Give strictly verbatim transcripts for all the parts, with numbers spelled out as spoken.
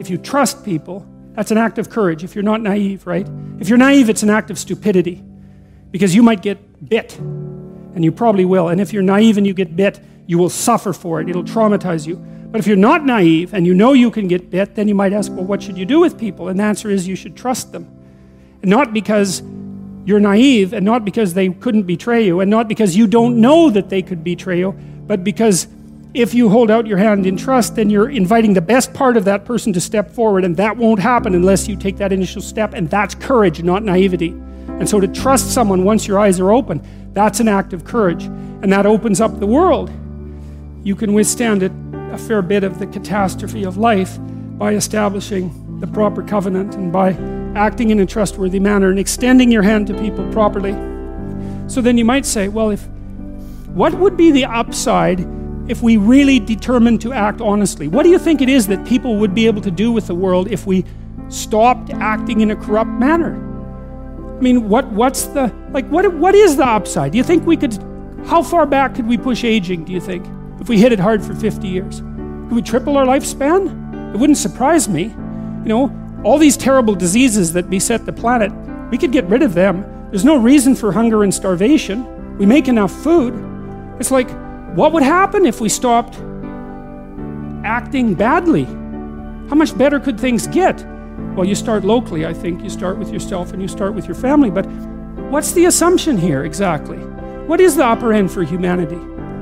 if you trust people, that's an act of courage. If you're not naive, right? If you're naive, it's an act of stupidity. Because you might get bit, and you probably will. And if you're naive and you get bit, you will suffer for it. It'll traumatize you. But if you're not naive and you know you can get bit, then you might ask, well, what should you do with people? And the answer is you should trust them. And not because you're naive, and not because they couldn't betray you, and not because you don't know that they could betray you, but because if you hold out your hand in trust, then you're inviting the best part of that person to step forward, and that won't happen unless you take that initial step, and that's courage, not naivety. And so to trust someone once your eyes are open, that's an act of courage, and that opens up the world. You can withstand it, a fair bit of the catastrophe of life, by establishing the proper covenant and by acting in a trustworthy manner and extending your hand to people properly. So then you might say, well, if what would be the upside if we really determined to act honestly? What do you think it is that people would be able to do with the world if we stopped acting in a corrupt manner? I mean, what what's the, like, what what is the upside? Do you think we could, how far back could we push aging, do you think, if we hit it hard for fifty years? Could we triple our lifespan? It wouldn't surprise me. You know, all these terrible diseases that beset the planet, we could get rid of them. There's no reason for hunger and starvation. We make enough food. It's like, what would happen if we stopped acting badly? How much better could things get? Well, you start locally, I think. You start with yourself and you start with your family. But what's the assumption here exactly? What is the upper end for humanity?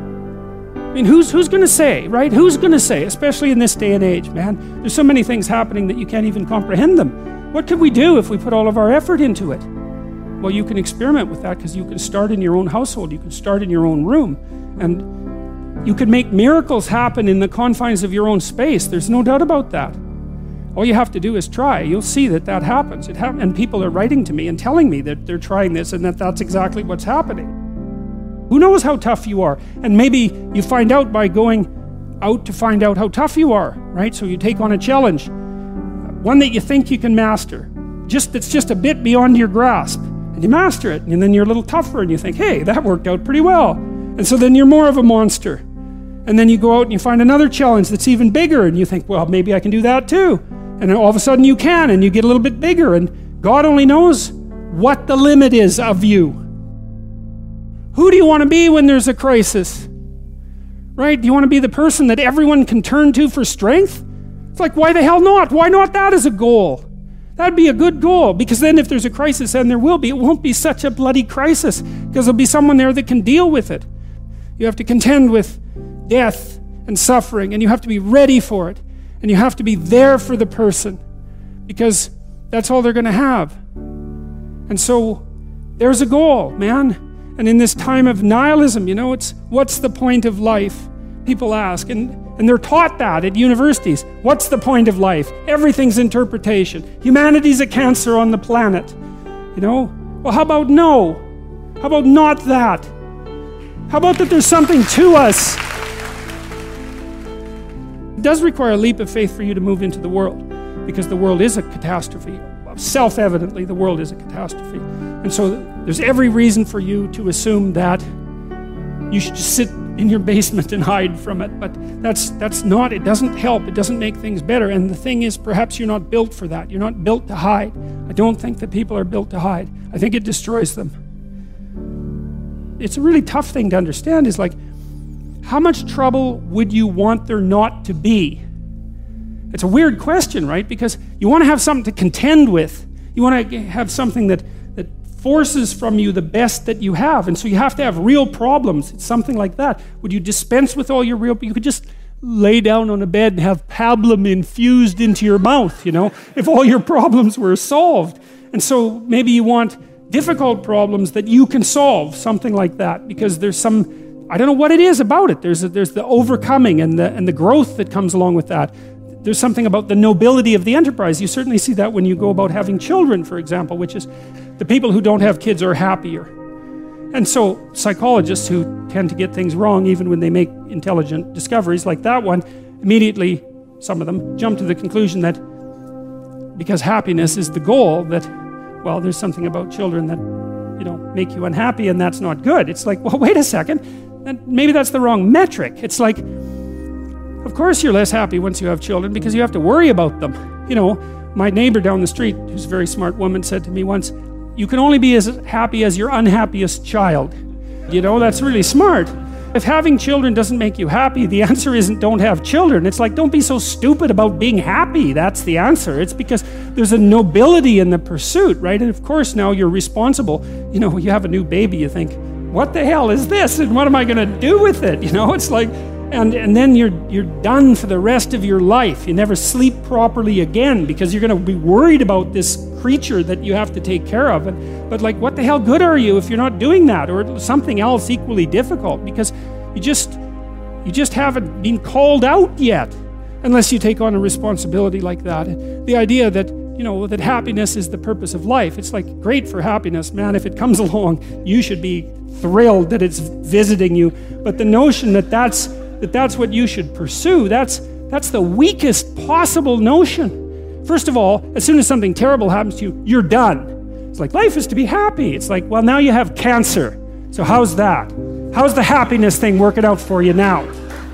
I mean, who's who's going to say, right? Who's going to say, especially in this day and age, man? There's so many things happening that you can't even comprehend them. What could we do if we put all of our effort into it? Well, you can experiment with that because you can start in your own household. You can start in your own room. And you can make miracles happen in the confines of your own space. There's no doubt about that. All you have to do is try. You'll see that that happens. It ha- and people are writing to me and telling me that they're trying this and that that's exactly what's happening. Who knows how tough you are? And maybe you find out by going out to find out how tough you are, right? So you take on a challenge, one that you think you can master, just that's just a bit beyond your grasp, and you master it, and then you're a little tougher, and you think, hey, that worked out pretty well. And so then you're more of a monster. And then you go out and you find another challenge that's even bigger, and you think, well, maybe I can do that too. And then all of a sudden you can, and you get a little bit bigger, and God only knows what the limit is of you. Who do you want to be when there's a crisis? Right? Do you want to be the person that everyone can turn to for strength? It's like, why the hell not? Why not that as a goal? That'd be a good goal, because then if there's a crisis, and there will be, it won't be such a bloody crisis, because there'll be someone there that can deal with it. You have to contend with death and suffering, and you have to be ready for it, and you have to be there for the person, because that's all they're going to have. And so there's a goal, man. And in this time of nihilism, you know, it's what's the point of life? People ask, and, and they're taught that at universities. What's the point of life? Everything's interpretation. Humanity's a cancer on the planet. You know? Well, how about no? How about not that? How about that there's something to us? It does require a leap of faith for you to move into the world, because the world is a catastrophe. Self-evidently, the world is a catastrophe. And so there's every reason for you to assume that you should just sit in your basement and hide from it. But that's that's not, it doesn't help. It doesn't make things better. And the thing is, perhaps you're not built for that. You're not built to hide. I don't think that people are built to hide. I think it destroys them. It's a really tough thing to understand, is like, how much trouble would you want there not to be? It's a weird question, right? Because you want to have something to contend with. You want to have something that, that forces from you the best that you have. And so you have to have real problems. It's something like that. Would you dispense with all your real... You could just lay down on a bed and have pablum infused into your mouth, you know, if all your problems were solved. And so maybe you want difficult problems that you can solve, something like that, because there's some... I don't know what it is about it. There's a, there's the overcoming and the and the growth that comes along with that. There's something about the nobility of the enterprise. You certainly see that when you go about having children, for example, which is the people who don't have kids are happier. And so psychologists who tend to get things wrong even when they make intelligent discoveries like that one, immediately, some of them, jump to the conclusion that because happiness is the goal, that, well, there's something about children that, you know, make you unhappy, and that's not good. It's like, well, wait a second. Maybe that's the wrong metric. It's like, Of course you're less happy once you have children because you have to worry about them. You know, my neighbor down the street, who's a very smart woman, said to me once, you can only be as happy as your unhappiest child. You know, that's really smart. If having children doesn't make you happy, the answer isn't don't have children. It's like, don't be so stupid about being happy. That's the answer. It's because there's a nobility in the pursuit, right? And of course now you're responsible. You know, you have a new baby, you think, what the hell is this? And what am I going to do with it? You know, it's like, and, and then you're, you're done for the rest of your life. You never sleep properly again because you're going to be worried about this creature that you have to take care of. And, but like, what the hell good are you if you're not doing that, or something else equally difficult? Because you just, you just haven't been called out yet, unless you take on a responsibility like that. And the idea that, you know, that happiness is the purpose of life. It's like, great for happiness, man. If it comes along, you should be thrilled that it's visiting you. But the notion that that's, that that's what you should pursue, that's, that's the weakest possible notion. First of all, as soon as something terrible happens to you, you're done. It's like, life is to be happy. It's like, well, now you have cancer. So how's that? How's the happiness thing working out for you now?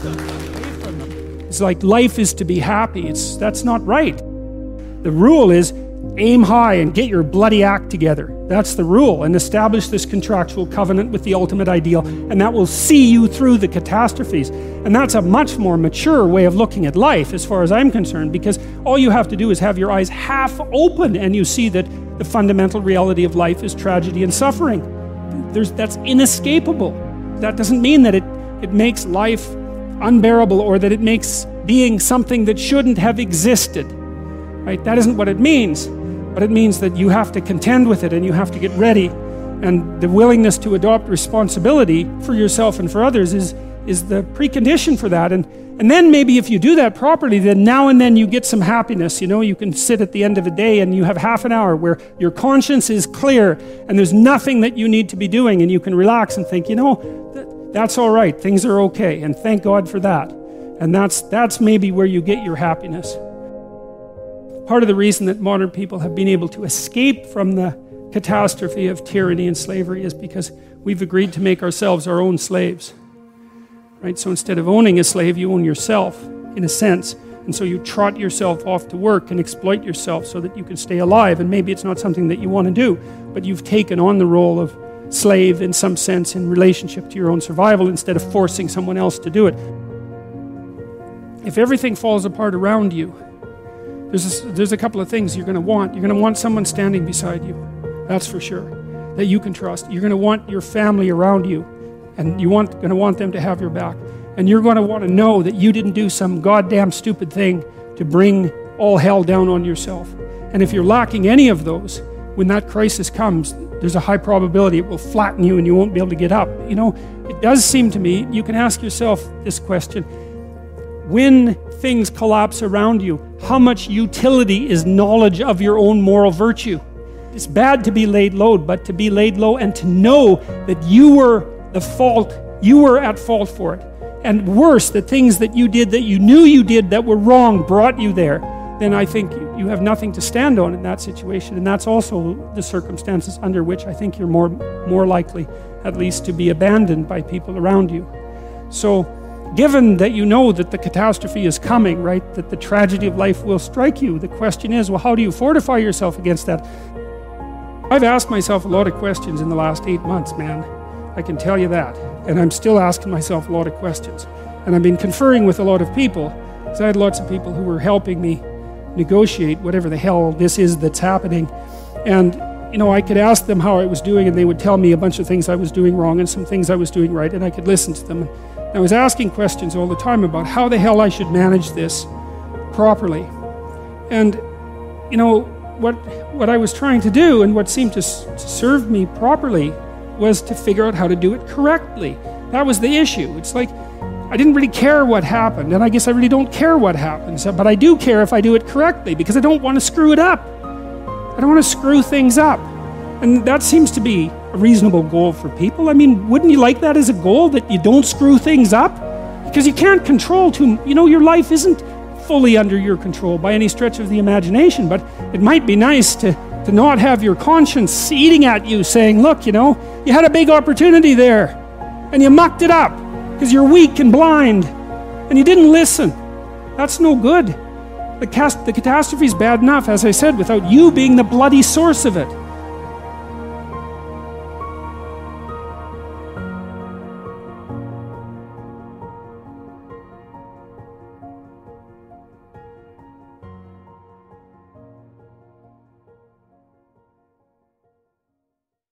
It's like, life is to be happy. It's, that's not right. The rule is aim high and get your bloody act together. That's the rule. And establish this contractual covenant with the ultimate ideal. And that will see you through the catastrophes. And that's a much more mature way of looking at life as far as I'm concerned, because all you have to do is have your eyes half open and you see that the fundamental reality of life is tragedy and suffering. There's, that's inescapable. That doesn't mean that it, it makes life unbearable or that it makes being something that shouldn't have existed. Right? That isn't what it means. But it means that you have to contend with it and you have to get ready. And the willingness to adopt responsibility for yourself and for others is, is the precondition for that. And, and then maybe if you do that properly, then now and then you get some happiness. You know, you can sit at the end of a day and you have half an hour where your conscience is clear and there's nothing that you need to be doing, and you can relax and think, you know, that, that's all right. Things are okay. And thank God for that. And that's, that's maybe where you get your happiness. Part of the reason that modern people have been able to escape from the catastrophe of tyranny and slavery is because we've agreed to make ourselves our own slaves. Right? So instead of owning a slave, you own yourself, in a sense. And so you trot yourself off to work and exploit yourself so that you can stay alive. And maybe it's not something that you want to do, but you've taken on the role of slave in some sense in relationship to your own survival instead of forcing someone else to do it. If everything falls apart around you, There's a, there's a couple of things you're going to want. You're going to want someone standing beside you, that's for sure, that you can trust. You're going to want your family around you, and you're going to want them to have your back. And you're going to want to know that you didn't do some goddamn stupid thing to bring all hell down on yourself. And if you're lacking any of those, when that crisis comes, there's a high probability it will flatten you and you won't be able to get up. You know, it does seem to me, you can ask yourself this question: when things collapse around you, how much utility is knowledge of your own moral virtue? It's bad to be laid low, but to be laid low and to know that you were the fault, you were at fault for it. And worse, the things that you did that you knew you did that were wrong brought you there, then I think you have nothing to stand on in that situation. And that's also the circumstances under which I think you're more, more likely, at least, to be abandoned by people around you. So, given that you know that the catastrophe is coming, right, that the tragedy of life will strike you, the question is, well, how do you fortify yourself against that? I've asked myself a lot of questions in the last eight months, man. I can tell you that. And I'm still asking myself a lot of questions. And I've been conferring with a lot of people, because I had lots of people who were helping me negotiate whatever the hell this is that's happening. And, you know, I could ask them how I was doing, and they would tell me a bunch of things I was doing wrong and some things I was doing right, and I could listen to them. I was asking questions all the time about how the hell I should manage this properly. And, you know, what what I was trying to do and what seemed to, to serve me properly was to figure out how to do it correctly. That was the issue. It's like, I didn't really care what happened, and I guess I really don't care what happens, but I do care if I do it correctly, because I don't want to screw it up. I don't want to screw things up. And that seems to be a reasonable goal for people. I mean, wouldn't you like that as a goal, that you don't screw things up? Because you can't control too, you know, your life isn't fully under your control by any stretch of the imagination, but it might be nice to, to not have your conscience eating at you saying, look, you know, you had a big opportunity there and you mucked it up because you're weak and blind. and you didn't listen. That's no good. The, cast, the catastrophe is bad enough, as I said, without you being the bloody source of it.